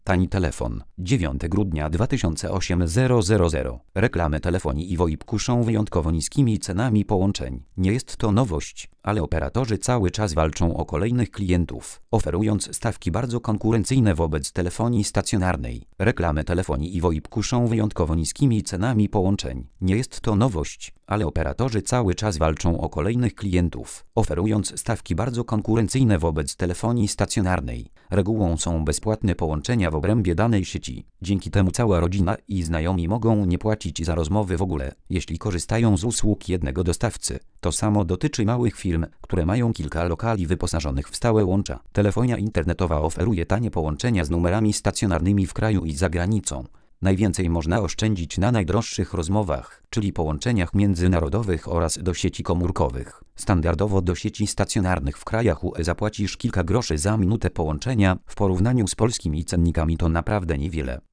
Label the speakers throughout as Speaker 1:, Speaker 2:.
Speaker 1: Tani telefon. 9 grudnia 2008 000. Reklamy telefonii i VoIP kuszą wyjątkowo niskimi cenami połączeń. Nie jest to nowość, ale operatorzy cały czas walczą o kolejnych klientów, oferując stawki bardzo konkurencyjne wobec telefonii stacjonarnej. Reklamy telefonii i VoIP kuszą wyjątkowo niskimi cenami połączeń. Nie jest to nowość, ale operatorzy cały czas walczą o kolejnych klientów, oferując stawki bardzo konkurencyjne wobec telefonii stacjonarnej. Regułą są bezpłatne połączenia w obrębie danej sieci. Dzięki temu cała rodzina i znajomi mogą nie płacić za rozmowy w ogóle, jeśli korzystają z usług jednego dostawcy. To samo dotyczy małych firm, które mają kilka lokali wyposażonych w stałe łącza. Telefonia internetowa oferuje tanie połączenia z numerami stacjonarnymi w kraju i za granicą. Najwięcej można oszczędzić na najdroższych rozmowach, czyli połączeniach międzynarodowych oraz do sieci komórkowych. Standardowo do sieci stacjonarnych w krajach UE zapłacisz kilka groszy za minutę połączenia, w porównaniu z polskimi cennikami to naprawdę niewiele.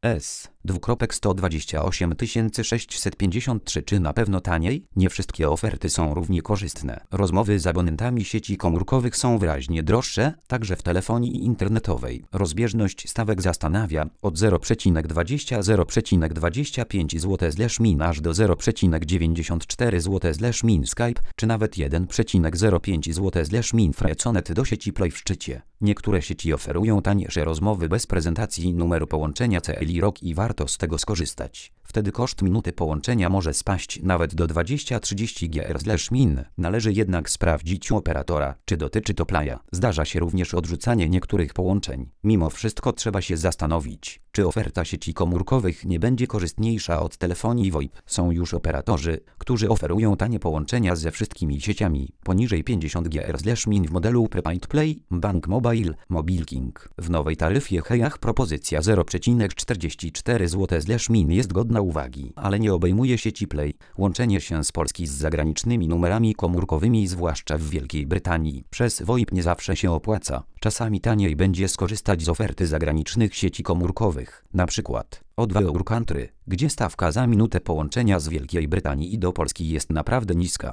Speaker 1: 128 653. Czy na pewno taniej? Nie wszystkie oferty są równie korzystne. Rozmowy z abonentami sieci komórkowych są wyraźnie droższe, także w telefonii internetowej. Rozbieżność stawek zastanawia, od 0,20–0,25 zł/min aż do 0,94 zł/min Skype, czy nawet 1,05 zł/min Freconet do sieci Play w szczycie. Niektóre sieci oferują tańsze rozmowy bez prezentacji numeru połączenia CLI ROK i warto z tego skorzystać. Wtedy koszt minuty połączenia może spaść nawet do 20–30 zł/min. Należy jednak sprawdzić u operatora, czy dotyczy to Playa. Zdarza się również odrzucanie niektórych połączeń. Mimo wszystko trzeba się zastanowić, czy oferta sieci komórkowych nie będzie korzystniejsza od telefonii VoIP. Są już operatorzy, którzy oferują tanie połączenia ze wszystkimi sieciami poniżej 50 zł/min w modelu Prepaid Play, Bank Mobile, Mobilking. W nowej taryfie Hejach propozycja 0,44 zł/min jest godna uwagi, ale nie obejmuje sieci Play. Łączenie się z Polski z zagranicznymi numerami komórkowymi, zwłaszcza w Wielkiej Brytanii, przez VoIP nie zawsze się opłaca. Czasami taniej będzie skorzystać z oferty zagranicznych sieci komórkowych, na przykład od Our Country, gdzie stawka za minutę połączenia z Wielkiej Brytanii i do Polski jest naprawdę niska.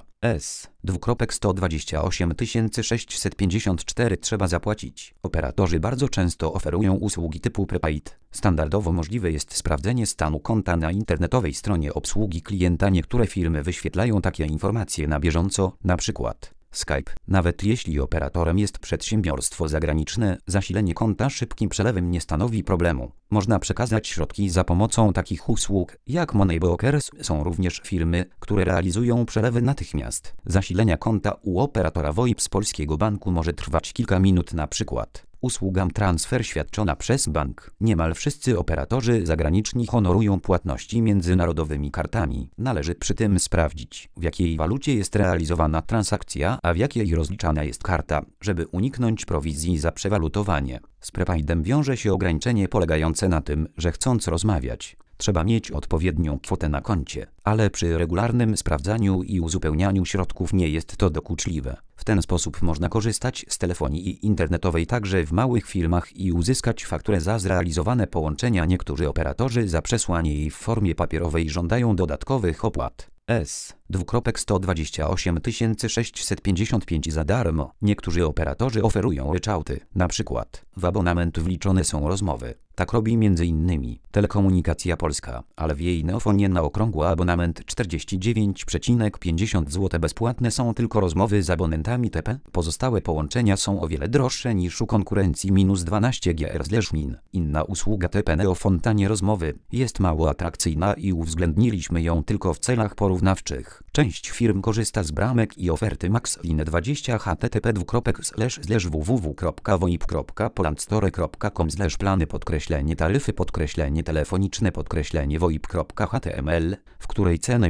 Speaker 1: 128 654. Trzeba zapłacić. Operatorzy bardzo często oferują usługi typu prepaid. Standardowo możliwe jest sprawdzenie stanu konta na internetowej stronie obsługi klienta. Niektóre firmy wyświetlają takie informacje na bieżąco, na przykład Skype. Nawet jeśli operatorem jest przedsiębiorstwo zagraniczne, zasilenie konta szybkim przelewem nie stanowi problemu. Można przekazać środki za pomocą takich usług jak Moneybrokers. Są również firmy, które realizują przelewy natychmiast. Zasilenia konta u operatora VoIP z polskiego banku może trwać kilka minut, na przykład usługa transfer świadczona przez bank. Niemal wszyscy operatorzy zagraniczni honorują płatności międzynarodowymi kartami. Należy przy tym sprawdzić, w jakiej walucie jest realizowana transakcja, a w jakiej rozliczana jest karta, żeby uniknąć prowizji za przewalutowanie. Z prepaidem wiąże się ograniczenie polegające na tym, że chcąc rozmawiać, trzeba mieć odpowiednią kwotę na koncie, ale przy regularnym sprawdzaniu i uzupełnianiu środków nie jest to dokuczliwe. W ten sposób można korzystać z telefonii internetowej także w małych firmach i uzyskać fakturę za zrealizowane połączenia. Niektórzy operatorzy za przesłanie jej w formie papierowej żądają dodatkowych opłat. 128 655 za darmo. Niektórzy operatorzy oferują ryczałty, na przykład w abonament wliczone są rozmowy. Tak robi m.in. Telekomunikacja Polska, ale w jej neofonie na okrągło abonament 49,50 zł. Bezpłatne są tylko rozmowy z abonentami TP. Pozostałe połączenia są o wiele droższe niż u konkurencji -12 zł/min. Inna usługa TP Neofon tanie rozmowy jest mało atrakcyjna i uwzględniliśmy ją tylko w celach porównawczych. Część firm korzysta z bramek i oferty MaxLine 20 http://www.voip.polandstore.com/plany_taryfy telefoniczne_voip.html, w której cenę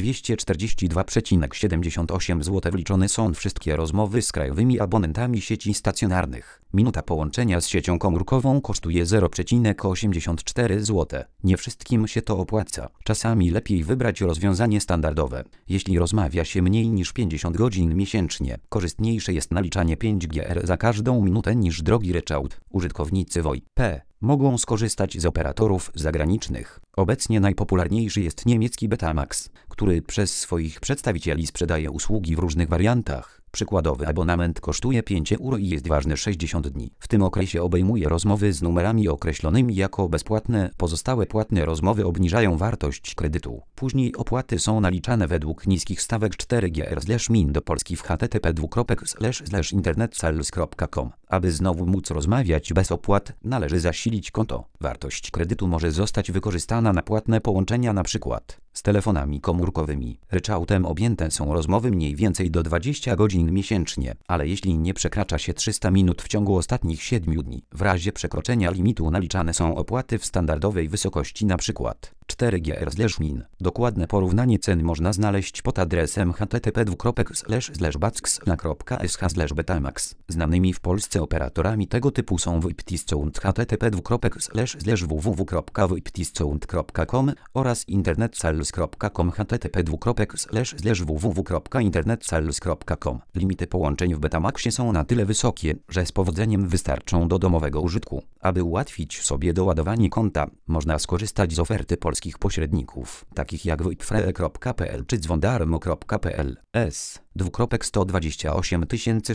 Speaker 1: -242,78 zł wliczone są wszystkie rozmowy z krajowymi abonentami sieci stacjonarnych. Minuta połączenia z siecią komórkową kosztuje 0,84 zł. Nie wszystkim się to opłaca. Czasami lepiej wybrać rozwiązanie standardowe. Jeśli rozmawia się mniej niż 50 godzin miesięcznie, korzystniejsze jest naliczanie 5 gr za każdą minutę niż drogi ryczałt. Użytkownicy VoIP mogą skorzystać z operatorów zagranicznych. Obecnie najpopularniejszy jest niemiecki Betamax, który przez swoich przedstawicieli sprzedaje usługi w różnych wariantach. Przykładowy abonament kosztuje 5 euro i jest ważny 60 dni. W tym okresie obejmuje rozmowy z numerami określonymi jako bezpłatne. Pozostałe płatne rozmowy obniżają wartość kredytu. Później opłaty są naliczane według niskich stawek 4GR/min do Polski w http://internetsales.com. Aby znowu móc rozmawiać bez opłat, należy zasilić konto. Wartość kredytu może zostać wykorzystana na płatne połączenia, np. z telefonami komórkowymi. Ryczałtem objęte są rozmowy mniej więcej do 20 godzin miesięcznie, ale jeśli nie przekracza się 300 minut w ciągu ostatnich 7 dni. W razie przekroczenia limitu naliczane są opłaty w standardowej wysokości, np. 4GR/min. Dokładne porównanie cen można znaleźć pod adresem http://backslash/betamax. Znanymi w Polsce operatorami tego typu są Wyptiscount http://www.wyptiscount.com oraz internetsales.com http://www.internetsales.com. Limity połączeń w Betamaxie są na tyle wysokie, że z powodzeniem wystarczą do domowego użytku. Aby ułatwić sobie doładowanie konta, można skorzystać z oferty polskich pośredników, takich jak wypfre.pl czy dzwondarmo.pl. S:128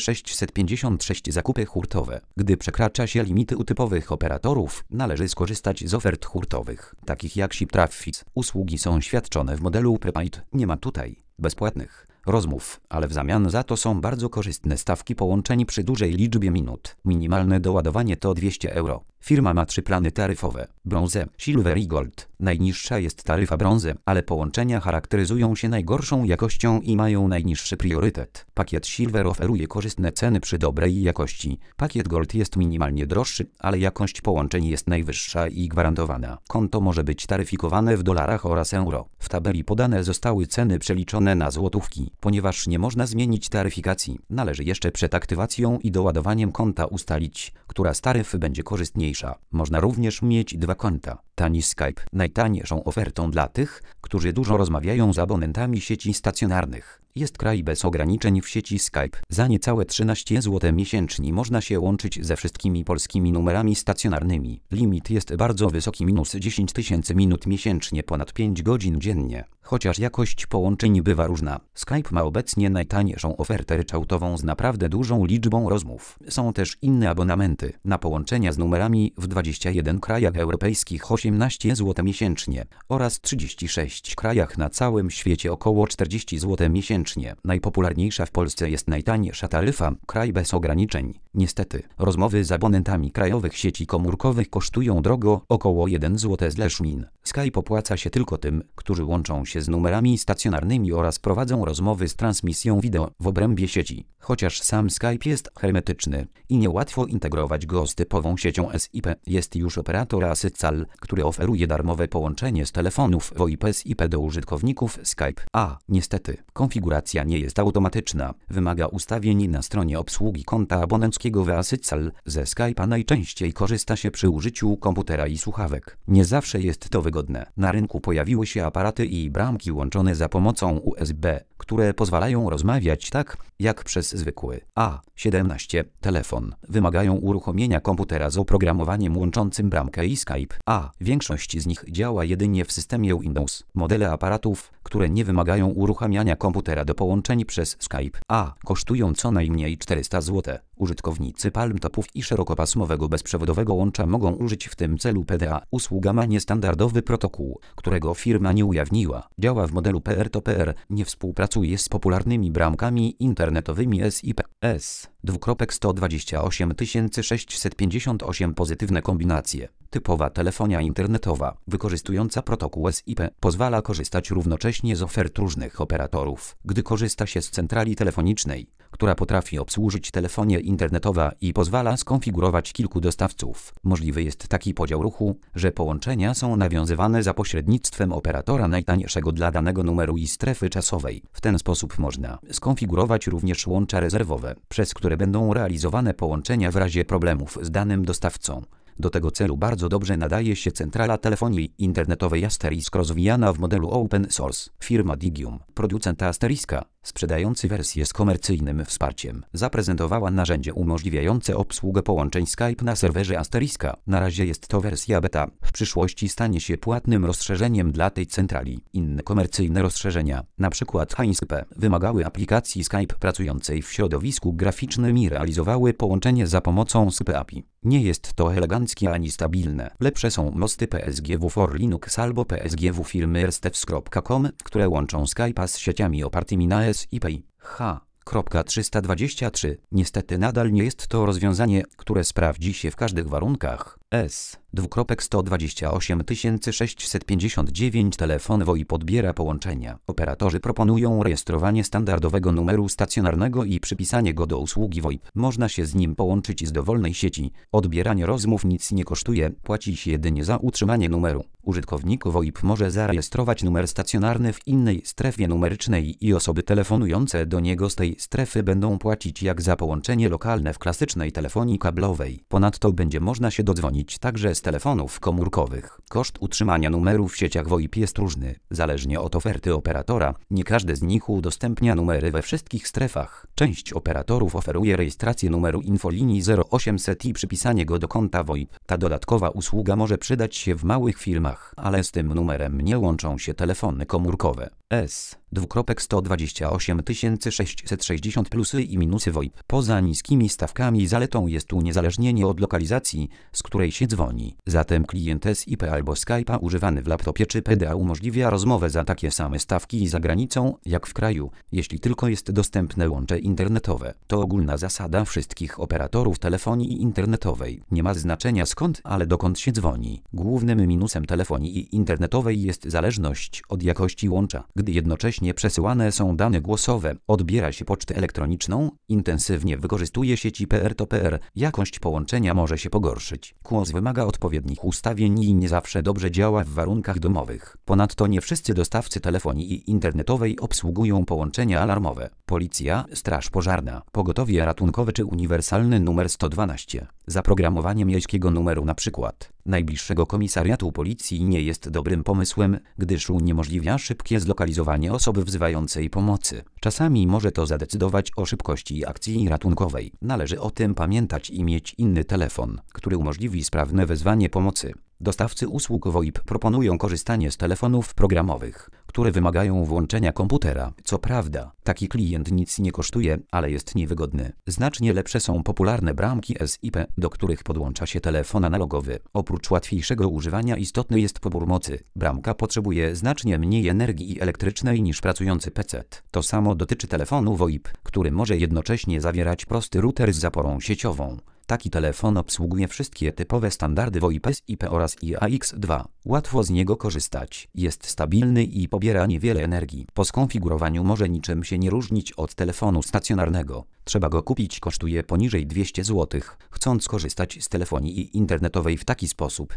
Speaker 1: 656 zakupy hurtowe. Gdy przekracza się limity u typowych operatorów, należy skorzystać z ofert hurtowych, takich jak ShipTraffis. Usługi są świadczone w modelu prepaid. Nie ma tutaj bezpłatnych rozmów, ale w zamian za to są bardzo korzystne stawki połączeń przy dużej liczbie minut. Minimalne doładowanie to 200 euro. Firma ma 3 plany taryfowe: brązę, silver i gold. Najniższa jest taryfa brązy, ale połączenia charakteryzują się najgorszą jakością i mają najniższy priorytet. Pakiet silver oferuje korzystne ceny przy dobrej jakości. Pakiet gold jest minimalnie droższy, ale jakość połączeń jest najwyższa i gwarantowana. Konto może być taryfikowane w dolarach oraz euro. W tabeli podane zostały ceny przeliczone na złotówki. Ponieważ nie można zmienić taryfikacji, należy jeszcze przed aktywacją i doładowaniem konta ustalić, która z taryf będzie korzystniejsza. Można również mieć 2 konta. Tani Skype. Najtańszą ofertą dla tych, którzy dużo rozmawiają z abonentami sieci stacjonarnych, jest kraj bez ograniczeń w sieci Skype. Za niecałe 13 zł miesięcznie można się łączyć ze wszystkimi polskimi numerami stacjonarnymi. Limit jest bardzo wysoki, minus 10 000 minut miesięcznie, ponad 5 godzin dziennie. Chociaż jakość połączeń bywa różna, Skype ma obecnie najtańszą ofertę ryczałtową z naprawdę dużą liczbą rozmów. Są też inne abonamenty na połączenia z numerami w 21 krajach europejskich 18 zł miesięcznie oraz 36 krajach na całym świecie około 40 zł miesięcznie. Najpopularniejsza w Polsce jest najtańsza taryfa, kraj bez ograniczeń. Niestety, rozmowy z abonentami krajowych sieci komórkowych kosztują drogo, około 1 zł/min. Skype opłaca się tylko tym, którzy łączą się z numerami stacjonarnymi oraz prowadzą rozmowy z transmisją wideo w obrębie sieci. Chociaż sam Skype jest hermetyczny i niełatwo integrować go z typową siecią SIP, jest już operator Asycal, który oferuje darmowe połączenie z telefonów VoIP SIP do użytkowników Skype. Niestety, konfiguracja nie jest automatyczna. Wymaga ustawień na stronie obsługi konta abonenckiego w Asycal. Ze Skype'a najczęściej korzysta się przy użyciu komputera i słuchawek. Nie zawsze jest to wygodne. Na rynku pojawiły się aparaty i bramki łączone za pomocą USB, które pozwalają rozmawiać tak, jak przez zwykły A17 telefon. Wymagają uruchomienia komputera z oprogramowaniem łączącym bramkę i Skype. Większość z nich działa jedynie w systemie Windows. Modele aparatów, które nie wymagają uruchamiania komputera do połączeń przez Skype kosztują co najmniej 400 zł. Użytkownicy palmtopów i szerokopasmowego bezprzewodowego łącza mogą użyć w tym celu PDA. Usługa ma niestandardowy protokół, którego firma nie ujawniła. Działa w modelu peer-to-peer, nie współpracuje z popularnymi bramkami internetowymi SIP. S:128 658 pozytywne kombinacje. Typowa telefonia internetowa, wykorzystująca protokół SIP, pozwala korzystać równocześnie z ofert różnych operatorów. Gdy korzysta się z centrali telefonicznej, która potrafi obsłużyć telefonię internetowa i pozwala skonfigurować kilku dostawców, możliwy jest taki podział ruchu, że połączenia są nawiązywane za pośrednictwem operatora najtańszego dla danego numeru i strefy czasowej. W ten sposób można skonfigurować również łącza rezerwowe, przez które będą realizowane połączenia w razie problemów z danym dostawcą. Do tego celu bardzo dobrze nadaje się centrala telefonii internetowej Asterisk, rozwijana w modelu open source. Firma Digium, producent Asteriska, sprzedający wersję z komercyjnym wsparciem, zaprezentowała narzędzie umożliwiające obsługę połączeń Skype na serwerze Asteriska. Na razie jest to wersja beta, w przyszłości stanie się płatnym rozszerzeniem dla tej centrali. Inne komercyjne rozszerzenia, np. HiSkype, wymagały aplikacji Skype pracującej w środowisku graficznym i realizowały połączenie za pomocą Skype API. Nie jest to eleganckie ani stabilne. Lepsze są mosty PSGW for Linux albo PSGW firmy rstevs.com, które łączą Skype'a z sieciami opartymi na SIP. H.323. Niestety nadal nie jest to rozwiązanie, które sprawdzi się w każdych warunkach. S2.128 telefon VoIP odbiera połączenia. Operatorzy proponują rejestrowanie standardowego numeru stacjonarnego i przypisanie go do usługi VoIP. Można się z nim połączyć z dowolnej sieci. Odbieranie rozmów nic nie kosztuje, płaci się jedynie za utrzymanie numeru. Użytkownik VoIP może zarejestrować numer stacjonarny w innej strefie numerycznej i osoby telefonujące do niego z tej strefy będą płacić jak za połączenie lokalne w klasycznej telefonii kablowej. Ponadto będzie można się dodzwonić także z telefonów komórkowych. Koszt utrzymania numeru w sieciach VoIP jest różny, zależnie od oferty operatora. Nie każdy z nich udostępnia numery we wszystkich strefach. Część operatorów oferuje rejestrację numeru infolinii 0800 i przypisanie go do konta VoIP. Ta dodatkowa usługa może przydać się w małych firmach, ale z tym numerem nie łączą się telefony komórkowe. S2.128 plusy i minusy VoIP. Poza niskimi stawkami zaletą jest uniezależnienie od lokalizacji, z której się dzwoni. Zatem klient SIP albo Skype'a używany w laptopie czy PDA umożliwia rozmowę za takie same stawki za granicą, jak w kraju, jeśli tylko jest dostępne łącze internetowe. To ogólna zasada wszystkich operatorów telefonii internetowej. Nie ma znaczenia skąd, ale dokąd się dzwoni. Głównym minusem telefonii internetowej jest zależność od jakości łącza. Gdy jednocześnie przesyłane są dane głosowe, odbiera się pocztę elektroniczną, intensywnie wykorzystuje sieci peer-to-peer, jakość połączenia może się pogorszyć. Głos wymaga odpowiednich ustawień i nie zawsze dobrze działa w warunkach domowych. Ponadto nie wszyscy dostawcy telefonii internetowej obsługują połączenia alarmowe. Policja, straż pożarna, pogotowie ratunkowe czy uniwersalny numer 112. Zaprogramowanie miejskiego numeru np. najbliższego komisariatu policji nie jest dobrym pomysłem, gdyż uniemożliwia szybkie zlokalizowanie osoby wzywającej pomocy. Czasami może to zadecydować o szybkości akcji ratunkowej. Należy o tym pamiętać i mieć inny telefon, który umożliwi sprawne wezwanie pomocy. Dostawcy usług VoIP proponują korzystanie z telefonów programowych, które wymagają włączenia komputera. Co prawda, taki klient nic nie kosztuje, ale jest niewygodny. Znacznie lepsze są popularne bramki SIP, do których podłącza się telefon analogowy. Oprócz łatwiejszego używania istotny jest pobór mocy. Bramka potrzebuje znacznie mniej energii elektrycznej niż pracujący PC. To samo dotyczy telefonu VoIP, który może jednocześnie zawierać prosty router z zaporą sieciową. Taki telefon obsługuje wszystkie typowe standardy VoIP SIP oraz IAX2. Łatwo z niego korzystać. Jest stabilny i pobiera niewiele energii. Po skonfigurowaniu może niczym się nie różnić od telefonu stacjonarnego. Trzeba go kupić, kosztuje poniżej 200 zł. Chcąc korzystać z telefonii internetowej w taki sposób,